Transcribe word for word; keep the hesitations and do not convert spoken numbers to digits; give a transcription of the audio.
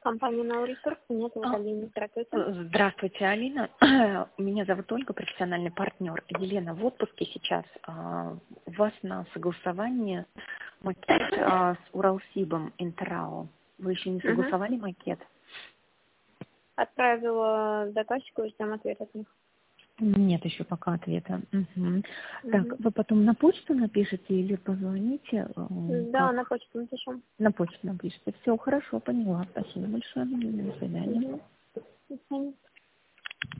Компания «Наурисурс», меня зовут А, Алина. Здравствуйте. Здравствуйте, Алина. Меня зовут Ольга, профессиональный партнер. Елена в отпуске сейчас. А, У вас на согласование макет а, с Уралсибом Интерао. Вы еще не Угу. согласовали макет? Отправила заказчику и ждем ответ от них. Нет еще пока ответа. Мгм. Так, Угу. вы потом на почту напишите или позвоните? э, Да, на Как? почту напишем. На почту напишите. Все, хорошо, поняла. Спасибо большое. До свидания. Угу. До свидания.